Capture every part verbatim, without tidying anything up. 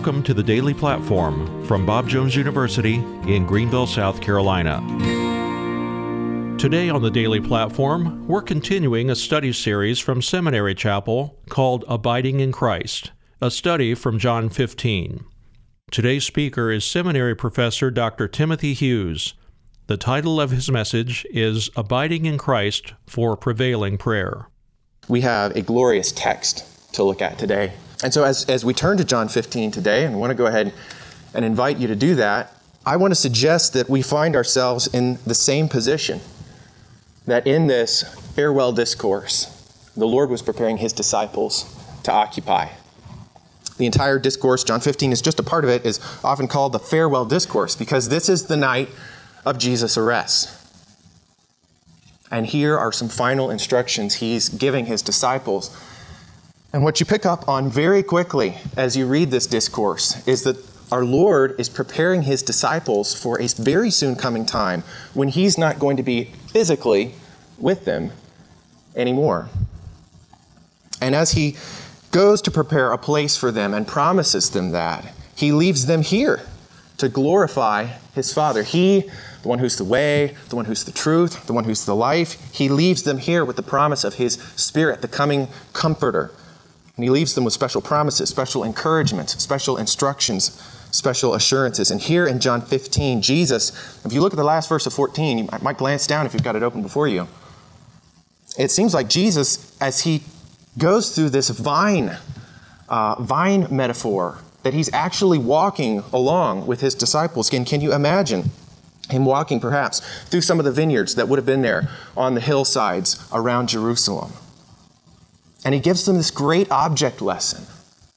Welcome to the Daily Platform from Bob Jones University in Greenville, South Carolina. Today on the Daily Platform, we're continuing a study series from Seminary Chapel called Abiding in Christ, a study from John fifteen. Today's speaker is Seminary Professor Doctor Timothy Hughes. The title of his message is Abiding in Christ for Prevailing Prayer. We have a glorious text to look at today. And so as, as we turn to John fifteen today, and I want to go ahead and invite you to do that, I want to suggest that we find ourselves in the same position, that in this farewell discourse, the Lord was preparing his disciples to occupy. The entire discourse, John fifteen is just a part of it, is often called the farewell discourse because this is the night of Jesus' arrest. And here are some final instructions he's giving his disciples. And what you pick up on very quickly as you read this discourse is that our Lord is preparing his disciples for a very soon coming time when he's not going to be physically with them anymore. And as he goes to prepare a place for them and promises them that, he leaves them here to glorify his Father. He, the one who's the way, the one who's the truth, the one who's the life, he leaves them here with the promise of his Spirit, the coming Comforter. And he leaves them with special promises, special encouragements, special instructions, special assurances. And here in John fifteen, Jesus, if you look at the last verse of fourteen, you might glance down if you've got it open before you. It seems like Jesus, as he goes through this vine, uh, vine metaphor, that he's actually walking along with his disciples. Can, can you imagine him walking perhaps through some of the vineyards that would have been there on the hillsides around Jerusalem? And he gives them this great object lesson.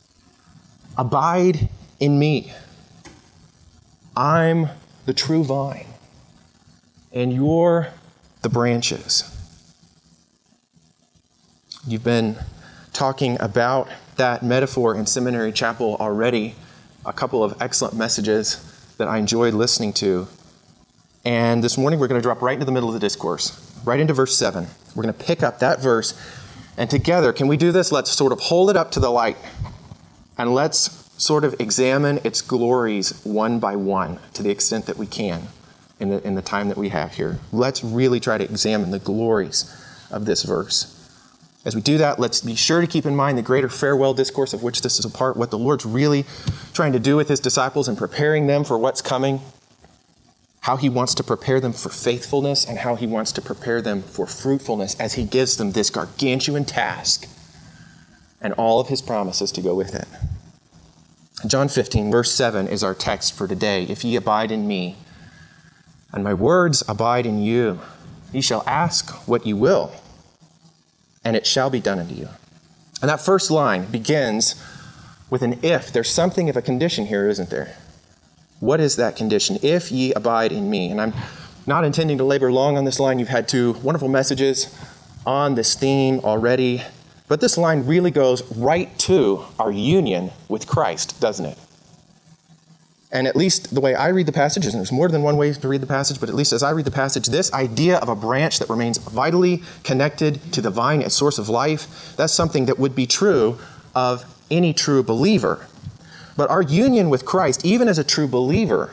Abide in me. I'm the true vine, and you're the branches. You've been talking about that metaphor in Seminary Chapel already. A couple of excellent messages that I enjoyed listening to. And this morning we're going to drop right into the middle of the discourse, right into verse seven. We're going to pick up that verse. And together, can we do this? Let's sort of hold it up to the light and let's sort of examine its glories one by one to the extent that we can in the, in the time that we have here. Let's really try to examine the glories of this verse. As we do that, let's be sure to keep in mind the greater farewell discourse of which this is a part, what the Lord's really trying to do with his disciples and preparing them for what's coming, how he wants to prepare them for faithfulness and how he wants to prepare them for fruitfulness as he gives them this gargantuan task and all of his promises to go with it. John fifteen, verse seven is our text for today. If ye abide in me, and my words abide in you, ye shall ask what ye will, and it shall be done unto you. And that first line begins with an if. There's something of a condition here, isn't there? What is that condition? If ye abide in me. And I'm not intending to labor long on this line. You've had two wonderful messages on this theme already. But this line really goes right to our union with Christ, doesn't it? And at least the way I read the passage, and there's more than one way to read the passage, but at least as I read the passage, this idea of a branch that remains vitally connected to the vine as source of life, that's something that would be true of any true believer. But our union with Christ, even as a true believer,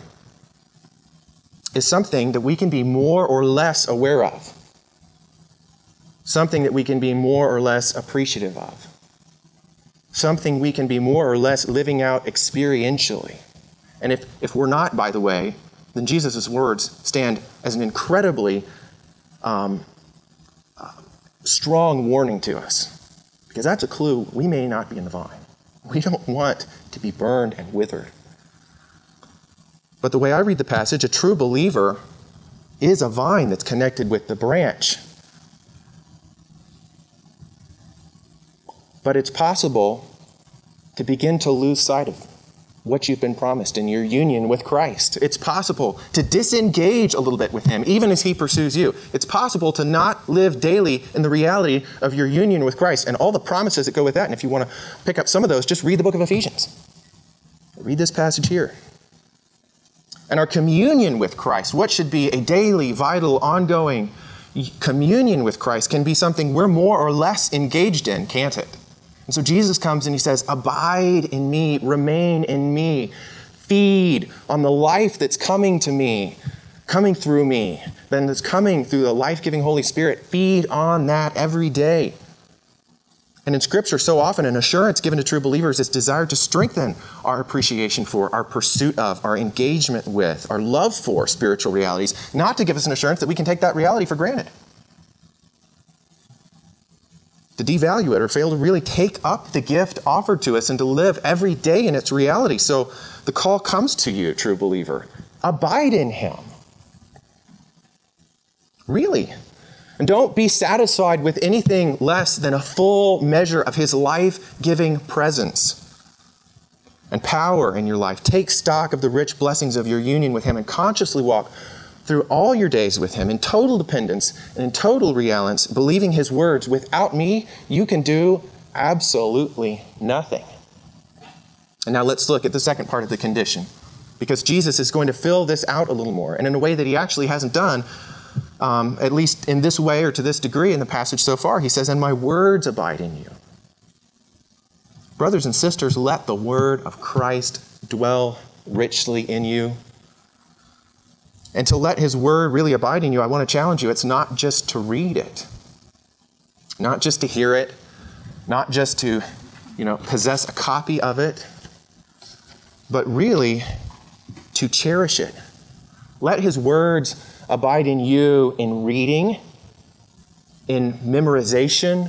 is something that we can be more or less aware of. Something that we can be more or less appreciative of. Something we can be more or less living out experientially. And if, if we're not, by the way, then Jesus' words stand as an incredibly um, uh, strong warning to us. Because that's a clue we may not be in the vine. We don't want to be burned and withered. But the way I read the passage, a true believer is a vine that's connected with the branch. But it's possible to begin to lose sight of what you've been promised in your union with Christ. It's possible to disengage a little bit with him, even as he pursues you. It's possible to not live daily in the reality of your union with Christ and all the promises that go with that. And if you want to pick up some of those, just read the book of Ephesians. Read this passage here. And our communion with Christ, what should be a daily, vital, ongoing communion with Christ, can be something we're more or less engaged in, can't it? And so Jesus comes and he says, abide in me, remain in me, feed on the life that's coming to me, coming through me, then that's coming through the life-giving Holy Spirit. Feed on that every day. And in Scripture, so often an assurance given to true believers is desired to strengthen our appreciation for, our pursuit of, our engagement with, our love for spiritual realities, not to give us an assurance that we can take that reality for granted. To devalue it or fail to really take up the gift offered to us and to live every day in its reality. So the call comes to you, true believer. Abide in him. Really. And don't be satisfied with anything less than a full measure of his life-giving presence and power in your life. Take stock of the rich blessings of your union with him and consciously walk through all your days with him in total dependence and in total reliance, believing his words, without me, you can do absolutely nothing. And now let's look at the second part of the condition, because Jesus is going to fill this out a little more, and in a way that he actually hasn't done, um, at least in this way or to this degree in the passage so far. He says, and my words abide in you. Brothers and sisters, let the word of Christ dwell richly in you. And to let his word really abide in you, I want to challenge you. It's not just to read it, not just to hear it, not just to, you know, possess a copy of it, but really to cherish it. Let his words abide in you in reading, in memorization,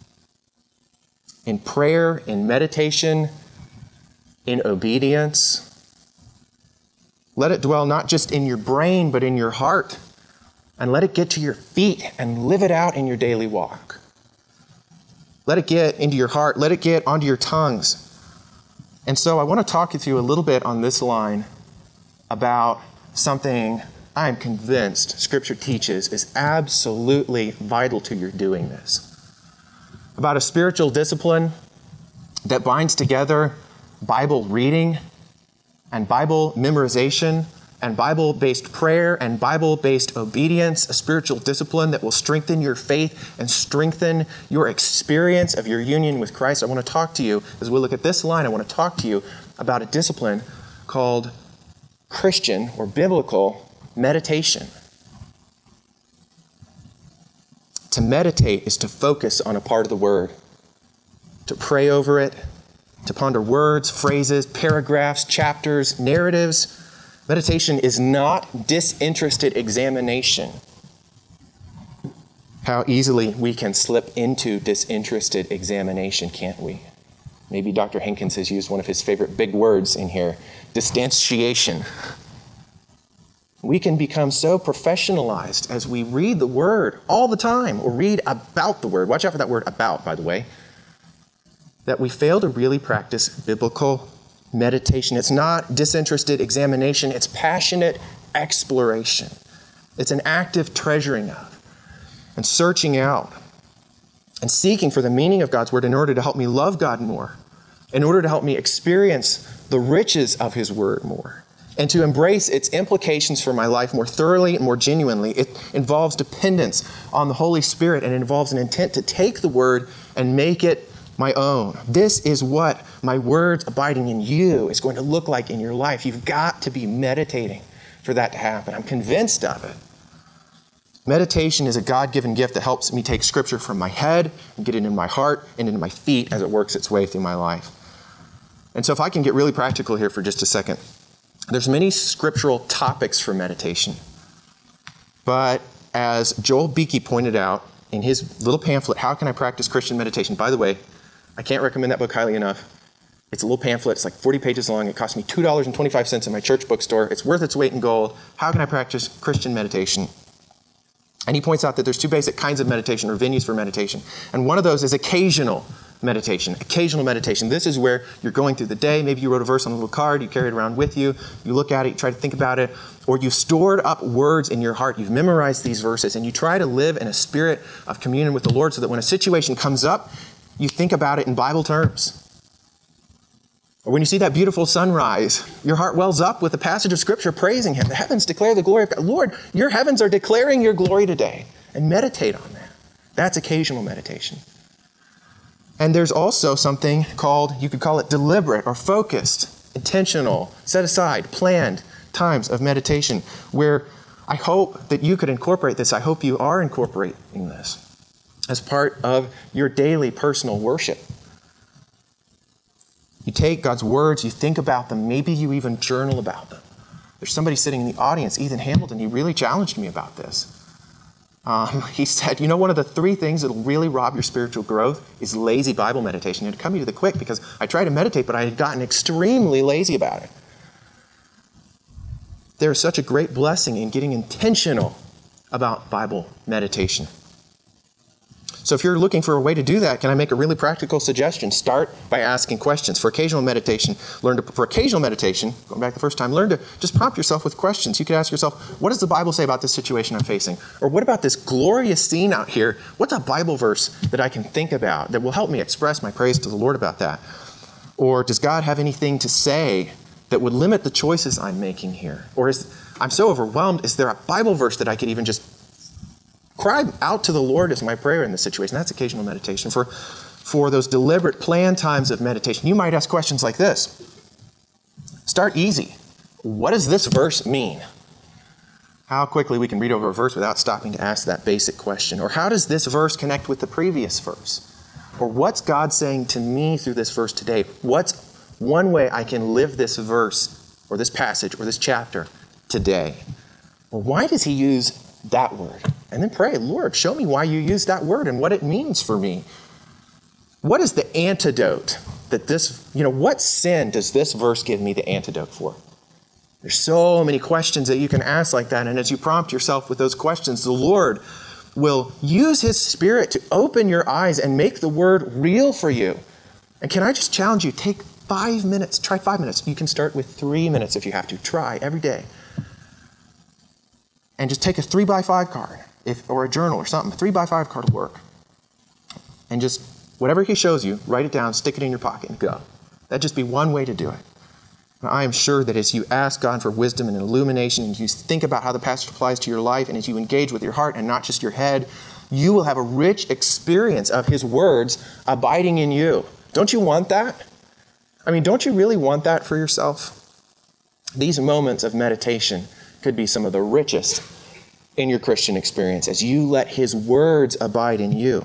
in prayer, in meditation, in obedience. Let it dwell not just in your brain, but in your heart. And let it get to your feet and live it out in your daily walk. Let it get into your heart. Let it get onto your tongues. And so I want to talk with you a little bit on this line about something I am convinced Scripture teaches is absolutely vital to your doing this. About a spiritual discipline that binds together Bible reading and Bible memorization and Bible-based prayer and Bible-based obedience, a spiritual discipline that will strengthen your faith and strengthen your experience of your union with Christ. I want to talk to you, as we look at this line, I want to talk to you about a discipline called Christian or biblical meditation. To meditate is to focus on a part of the Word, to pray over it, to ponder words, phrases, paragraphs, chapters, narratives. Meditation is not disinterested examination. How easily we can slip into disinterested examination, can't we? Maybe Doctor Hankins has used one of his favorite big words in here, distantiation. We can become so professionalized as we read the Word all the time, or read about the Word. Watch out for that word about, by the way. That we fail to really practice biblical meditation. It's not disinterested examination. It's passionate exploration. It's an active treasuring of and searching out and seeking for the meaning of God's Word in order to help me love God more, in order to help me experience the riches of his Word more, and to embrace its implications for my life more thoroughly and more genuinely. It involves dependence on the Holy Spirit, and it involves an intent to take the Word and make it my own. This is what my words abiding in you is going to look like in your life. You've got to be meditating for that to happen. I'm convinced of it. Meditation is a God-given gift that helps me take Scripture from my head and get it in my heart and into my feet as it works its way through my life. And so if I can get really practical here for just a second, there's many scriptural topics for meditation. But as Joel Beeke pointed out in his little pamphlet, How Can I Practice Christian Meditation? By the way, I can't recommend that book highly enough. It's a little pamphlet. It's like forty pages long. It cost me two dollars and twenty-five cents in my church bookstore. It's worth its weight in gold. How can I practice Christian meditation? And he points out that there's two basic kinds of meditation, or venues for meditation. And one of those is occasional meditation. Occasional meditation. This is where you're going through the day. Maybe you wrote a verse on a little card. You carry it around with you. You look at it. You try to think about it. Or you've stored up words in your heart. You've memorized these verses. And you try to live in a spirit of communion with the Lord so that when a situation comes up, you think about it in Bible terms. Or when you see that beautiful sunrise, your heart wells up with a passage of Scripture praising him. The heavens declare the glory of God. Lord, your heavens are declaring your glory today. And meditate on that. That's occasional meditation. And there's also something called, you could call it deliberate or focused, intentional, set aside, planned times of meditation, where I hope that you could incorporate this. I hope you are incorporating this as part of your daily personal worship. You take God's words, you think about them, maybe you even journal about them. There's somebody sitting in the audience, Ethan Hamilton, he really challenged me about this. Um, he said, you know, one of the three things that will really rob your spiritual growth is lazy Bible meditation. It'd come to you the quick because I tried to meditate, but I had gotten extremely lazy about it. There's such a great blessing in getting intentional about Bible meditation. So if you're looking for a way to do that, can I make a really practical suggestion? Start by asking questions. For occasional meditation, learn to, for occasional meditation, going back the first time, learn to just prompt yourself with questions. You could ask yourself, what does the Bible say about this situation I'm facing? Or what about this glorious scene out here? What's a Bible verse that I can think about that will help me express my praise to the Lord about that? Or does God have anything to say that would limit the choices I'm making here? Or is I'm so overwhelmed, is there a Bible verse that I could even just cry out to the Lord as my prayer in this situation? That's occasional meditation. For, for those deliberate, planned times of meditation, you might ask questions like this. Start easy. What does this verse mean? How quickly we can read over a verse without stopping to ask that basic question. Or how does this verse connect with the previous verse? Or what's God saying to me through this verse today? What's one way I can live this verse or this passage or this chapter today? Or why does he use that word? And then pray, Lord, show me why you use that word and what it means for me. What is the antidote that this, you know, what sin does this verse give me the antidote for? There's so many questions that you can ask like that. And as you prompt yourself with those questions, the Lord will use his Spirit to open your eyes and make the word real for you. And can I just challenge you, take five minutes, try five minutes. You can start with three minutes if you have to. Try every day. And just take a three by five card, if, or a journal or something. A three by five card will work. And just, whatever he shows you, write it down, stick it in your pocket, and go. That'd just be one way to do it. And I am sure that as you ask God for wisdom and illumination, and you think about how the passage applies to your life, and as you engage with your heart and not just your head, you will have a rich experience of his words abiding in you. Don't you want that? I mean, don't you really want that for yourself? These moments of meditation could be some of the richest in your Christian experience as you let his words abide in you.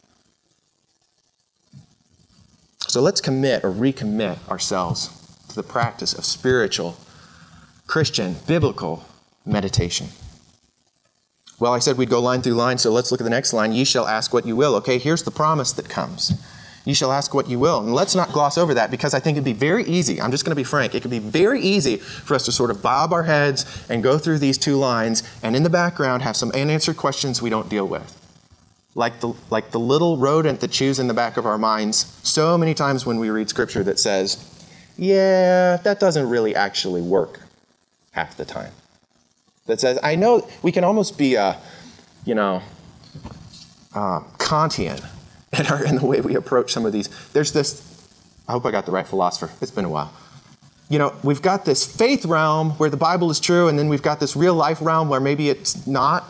So let's commit or recommit ourselves to the practice of spiritual, Christian, biblical meditation. Well, I said we'd go line through line, so let's look at the next line. Ye shall ask what you will. Okay, here's the promise that comes. You shall ask what you will. And let's not gloss over that because I think it'd be very easy. I'm just going to be frank. It could be very easy for us to sort of bob our heads and go through these two lines and in the background have some unanswered questions we don't deal with. Like the, like the little rodent that chews in the back of our minds so many times when we read scripture that says, yeah, that doesn't really actually work half the time. That says, I know we can almost be, uh, you know, uh, Kantian in, our, in the way we approach some of these. There's this, I hope I got the right philosopher. It's been a while. You know, we've got this faith realm where the Bible is true, and then we've got this real life realm where maybe it's not.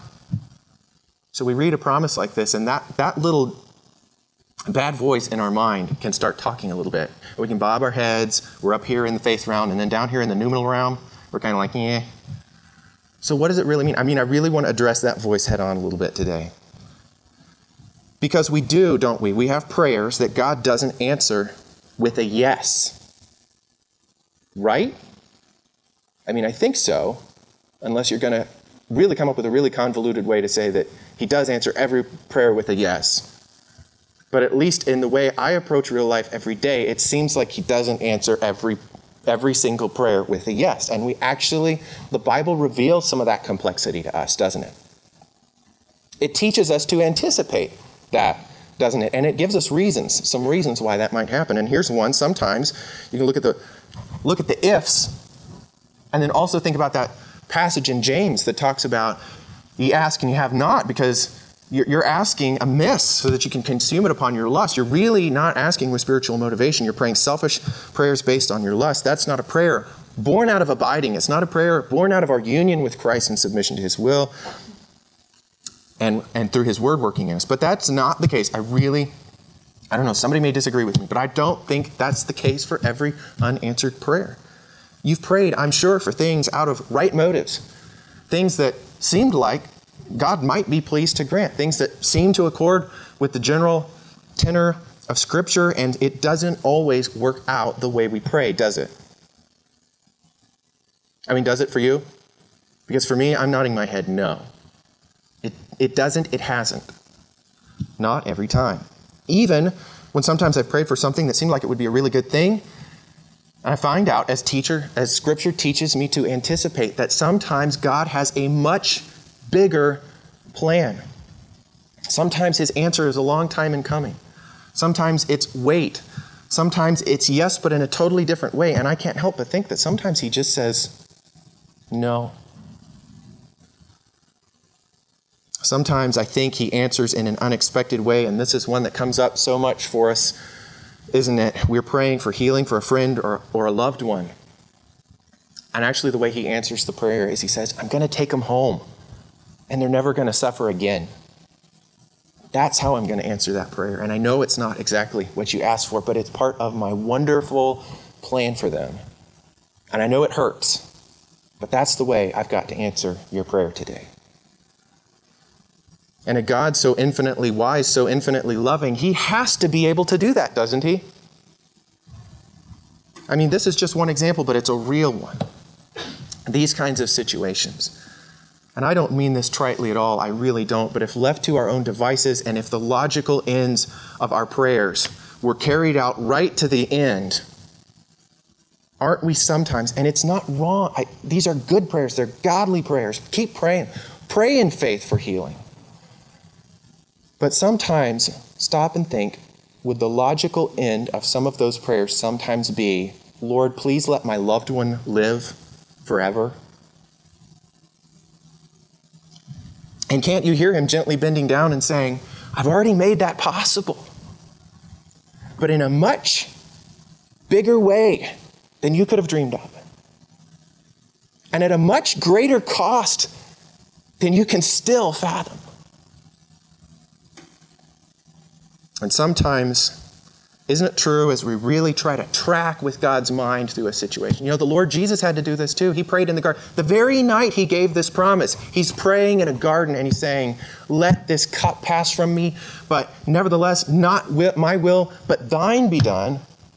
So we read a promise like this, and that, that little bad voice in our mind can start talking a little bit. We can bob our heads. We're up here in the faith realm, and then down here in the numinal realm, we're kind of like, yeah. So what does it really mean? I mean, I really want to address that voice head on a little bit today. Because we do, don't we? We have prayers that God doesn't answer with a yes. Right? I mean, I think so, unless you're going to really come up with a really convoluted way to say that he does answer every prayer with a yes. But at least in the way I approach real life every day, it seems like he doesn't answer every every single prayer with a yes. And we actually, the Bible reveals some of that complexity to us, doesn't it? It teaches us to anticipate that, doesn't it? And it gives us reasons, some reasons why that might happen. And here's one. Sometimes you can look at the look at the ifs, and then also think about that passage in James that talks about ye ask and you have not, because you're, you're asking amiss so that you can consume it upon your lust. You're really not asking with spiritual motivation. You're praying selfish prayers based on your lust. That's not a prayer born out of abiding. It's not a prayer born out of our union with Christ and submission to his will. And, and through his word working in us. But that's not the case. I really I don't know, somebody may disagree with me, but I don't think that's the case for every unanswered prayer. You've prayed, I'm sure, for things out of right motives, things that seemed like God might be pleased to grant, things that seem to accord with the general tenor of Scripture, and it doesn't always work out the way we pray, does it? I mean, does it for you? Because for me, I'm nodding my head no. It, it doesn't, it hasn't. Not every time. Even when sometimes I've prayed for something that seemed like it would be a really good thing, and I find out as teacher, as Scripture teaches me to anticipate that sometimes God has a much bigger plan. Sometimes his answer is a long time in coming. Sometimes it's wait. Sometimes it's yes, but in a totally different way. And I can't help but think that sometimes he just says no. Sometimes I think he answers in an unexpected way, and this is one that comes up so much for us, isn't it? We're praying for healing for a friend or, or a loved one. And actually the way he answers the prayer is he says, I'm going to take them home, and they're never going to suffer again. That's how I'm going to answer that prayer. And I know it's not exactly what you asked for, but it's part of my wonderful plan for them. And I know it hurts, but that's the way I've got to answer your prayer today. And a God so infinitely wise, so infinitely loving, he has to be able to do that, doesn't he? I mean, this is just one example, but it's a real one. These kinds of situations. And I don't mean this tritely at all, I really don't, but if left to our own devices and if the logical ends of our prayers were carried out right to the end, aren't we sometimes, and it's not wrong, I, these are good prayers, they're godly prayers, keep praying. Pray in faith for healing. But sometimes, stop and think, would the logical end of some of those prayers sometimes be, Lord, please let my loved one live forever? And can't you hear him gently bending down and saying, I've already made that possible, but in a much bigger way than you could have dreamed of, and at a much greater cost than you can still fathom. And sometimes, isn't it true, as we really try to track with God's mind through a situation? You know, the Lord Jesus had to do this too. He prayed in the garden. The very night he gave this promise, he's praying in a garden and he's saying, let this cup pass from me, but nevertheless, not my will, but thine be done.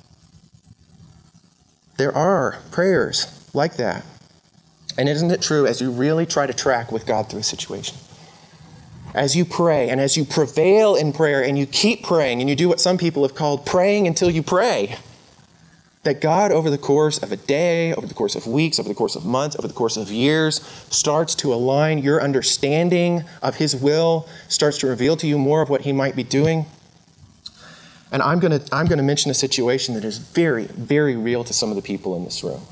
There are prayers like that. And isn't it true, as you really try to track with God through a situation? As you pray and as you prevail in prayer and you keep praying and you do what some people have called praying until you pray, that God over the course of a day, over the course of weeks, over the course of months, over the course of years, starts to align your understanding of his will, starts to reveal to you more of what he might be doing. And I'm going to I'm going to mention a situation that is very, very real to some of the people in this room.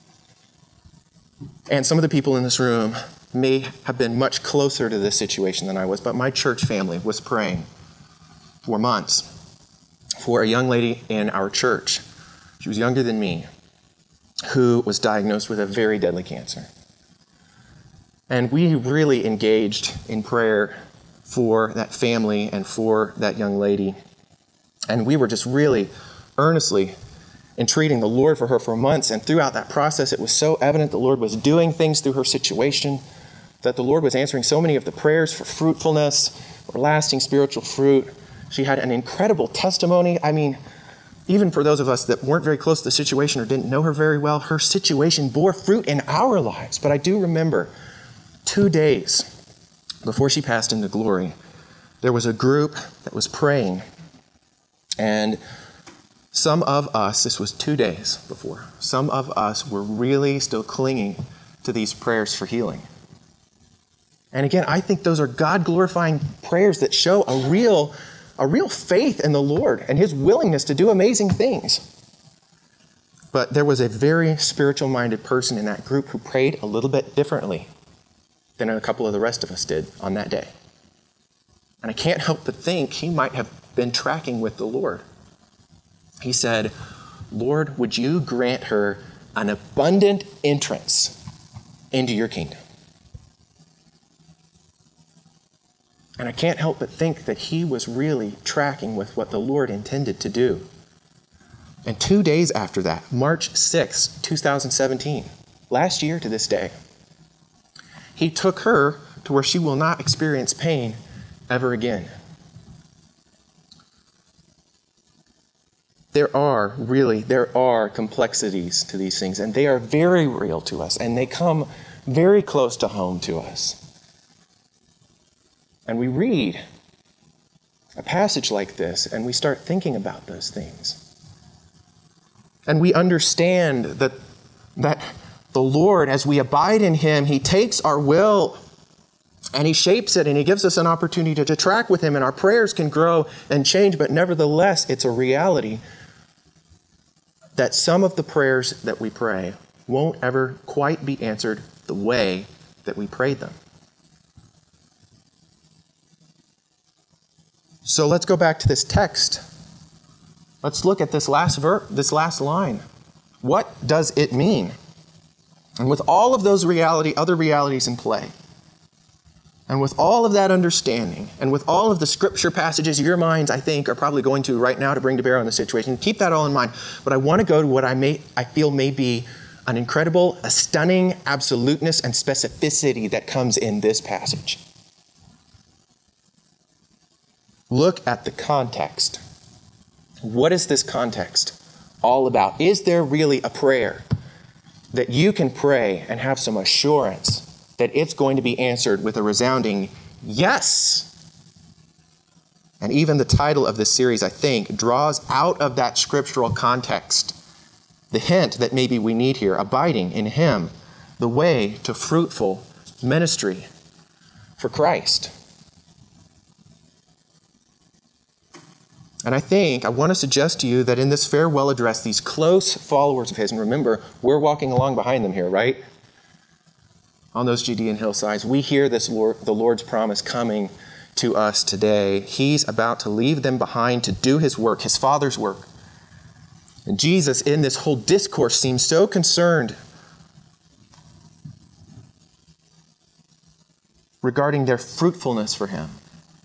And some of the people in this room may have been much closer to this situation than I was, but my church family was praying for months for a young lady in our church. She was younger than me, who was diagnosed with a very deadly cancer. And we really engaged in prayer for that family and for that young lady. And we were just really earnestly entreating the Lord for her for months. And throughout that process, it was so evident the Lord was doing things through her situation, that the Lord was answering so many of the prayers for fruitfulness, for lasting spiritual fruit. She had an incredible testimony. I mean, even for those of us that weren't very close to the situation or didn't know her very well, her situation bore fruit in our lives. But I do remember two days before she passed into glory, there was a group that was praying. And some of us, this was two days before, some of us were really still clinging to these prayers for healing. And again, I think those are God-glorifying prayers that show a real, a real faith in the Lord and his willingness to do amazing things. But there was a very spiritual-minded person in that group who prayed a little bit differently than a couple of the rest of us did on that day. And I can't help but think he might have been tracking with the Lord. He said, Lord, would you grant her an abundant entrance into your kingdom? And I can't help but think that he was really tracking with what the Lord intended to do. And two days after that, March sixth, twenty seventeen, last year to this day, he took her to where she will not experience pain ever again. There are, really, there are complexities to these things, and they are very real to us, and they come very close to home to us. And we read a passage like this, and we start thinking about those things. And we understand that, that the Lord, as we abide in him, he takes our will and he shapes it, and he gives us an opportunity to, to track with him, and our prayers can grow and change, but nevertheless, it's a reality that some of the prayers that we pray won't ever quite be answered the way that we prayed them. So let's go back to this text. Let's look at this last ver- this last line. What does it mean? And with all of those reality, other realities in play, and with all of that understanding, and with all of the scripture passages your minds, I think, are probably going to right now to bring to bear on the situation, keep that all in mind. But I want to go to what I may I feel may be an incredible, a stunning absoluteness and specificity that comes in this passage. Look at the context. What is this context all about? Is there really a prayer that you can pray and have some assurance that it's going to be answered with a resounding yes? And even the title of this series, I think, draws out of that scriptural context the hint that maybe we need here, abiding in him, the way to fruitful ministry for Christ. And I think I want to suggest to you that in this farewell address, these close followers of his, and remember, we're walking along behind them here, right? On those Judean hillsides, we hear this Lord, the Lord's promise coming to us today. He's about to leave them behind to do his work, his Father's work. And Jesus, in this whole discourse, seems so concerned regarding their fruitfulness for him.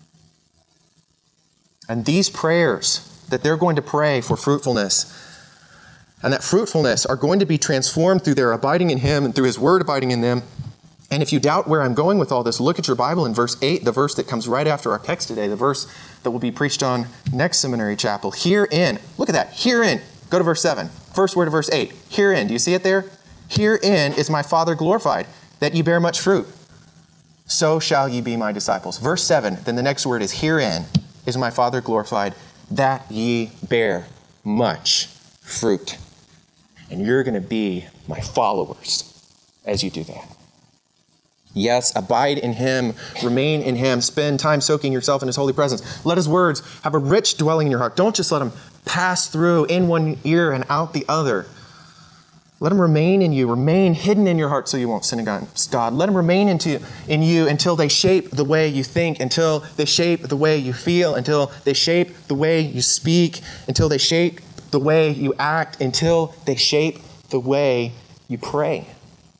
And these prayers that they're going to pray for fruitfulness, and that fruitfulness are going to be transformed through their abiding in him and through his word abiding in them. And if you doubt where I'm going with all this, look at your Bible in verse eight, the verse that comes right after our text today, the verse that will be preached on next seminary chapel. Herein, look at that, herein, go to verse seven, first word of verse eight. Herein, do you see it there? Herein is my Father glorified, that ye bear much fruit. So shall ye be my disciples. Verse seven, then the next word is herein is my Father glorified, that ye bear much fruit. And you're going to be my followers as you do that. Yes, abide in him, remain in him, spend time soaking yourself in his holy presence. Let his words have a rich dwelling in your heart. Don't just let them pass through in one ear and out the other. Let them remain in you, remain hidden in your heart so you won't sin against God. Let them remain into, in you until they shape the way you think, until they shape the way you feel, until they shape the way you speak, until they shape the way you act, until they shape the way you pray.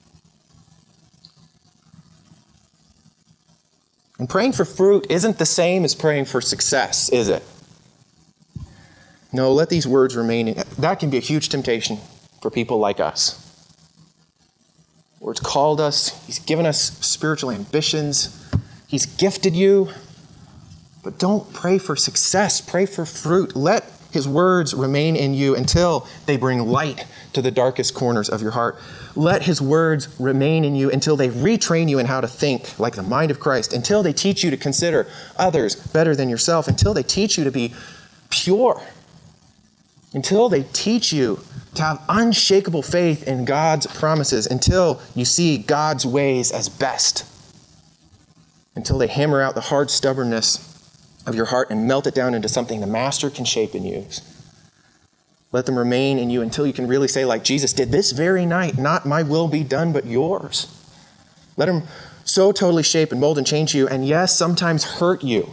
And praying for fruit isn't the same as praying for success, is it? No, let these words remain. In, that can be a huge temptation for people like us. The Lord's called us. He's given us spiritual ambitions. He's gifted you. But don't pray for success. Pray for fruit. Let his words remain in you until they bring light to the darkest corners of your heart. Let his words remain in you until they retrain you in how to think like the mind of Christ, until they teach you to consider others better than yourself, until they teach you to be pure, until they teach you to have unshakable faith in God's promises, until you see God's ways as best, until they hammer out the hard stubbornness of your heart and melt it down into something the Master can shape and use. Let them remain in you until you can really say, like Jesus did this very night, not my will be done, but yours. Let them so totally shape and mold and change you, and yes, sometimes hurt you,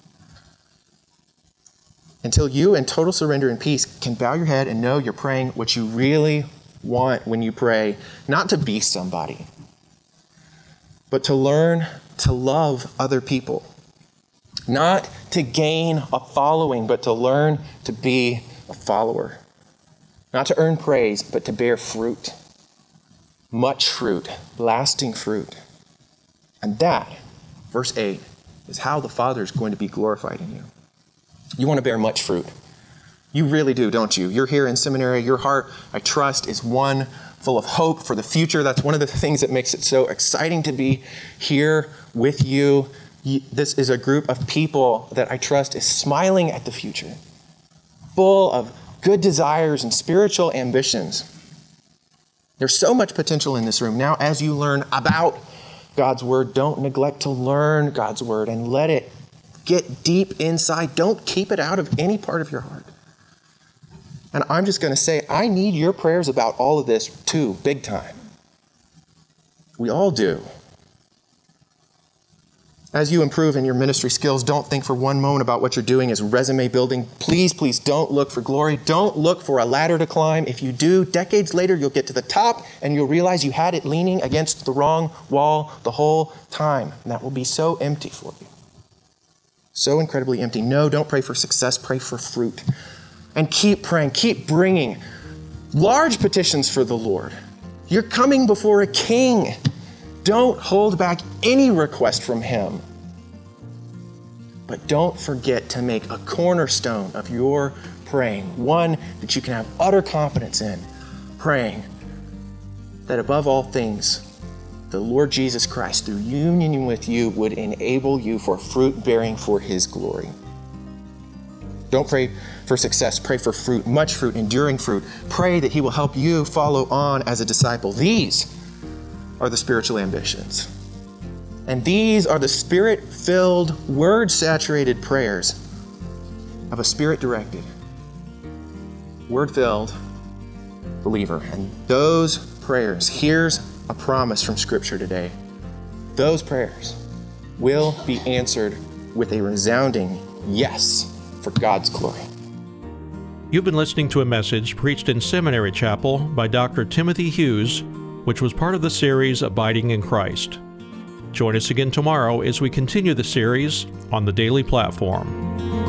until you, in total surrender and peace, can bow your head and know you're praying what you really want when you pray, not to be somebody, but to learn to love other people Not to gain a following, but to learn to be a follower. Not to earn praise, but to bear fruit. Much fruit, lasting fruit. And that, verse eight, is how the Father is going to be glorified in you. You want to bear much fruit. You really do, don't you? You're here in seminary. Your heart, I trust, is one full of hope for the future. That's one of the things that makes it so exciting to be here with you. This is a group of people that I trust is smiling at the future, full of good desires and spiritual ambitions. There's so much potential in this room. Now, as you learn about God's word, don't neglect to learn God's word and let it get deep inside. Don't keep it out of any part of your heart. And I'm just going to say, I need your prayers about all of this too, big time. We all do. As you improve in your ministry skills, don't think for one moment about what you're doing as resume building. Please, please don't look for glory. Don't look for a ladder to climb. If you do, decades later, you'll get to the top and you'll realize you had it leaning against the wrong wall the whole time. And that will be so empty for you. So incredibly empty. No, don't pray for success. Pray for fruit. And keep praying. Keep bringing large petitions for the Lord. You're coming before a king. Don't hold back any request from him. But don't forget to make a cornerstone of your praying, one that you can have utter confidence in, praying that above all things, the Lord Jesus Christ, through union with you, would enable you for fruit bearing for his glory. Don't pray for success. Pray for fruit, much fruit, enduring fruit. Pray that he will help you follow on as a disciple. These are the spiritual ambitions. And these are the spirit-filled, word-saturated prayers of a spirit-directed, word-filled believer. And those prayers, here's a promise from Scripture today. Those prayers will be answered with a resounding yes for God's glory. You've been listening to a message preached in Seminary Chapel by Doctor Timothy Hughes, which was part of the series Abiding in Christ. Join us again tomorrow as we continue the series on the Daily Platform.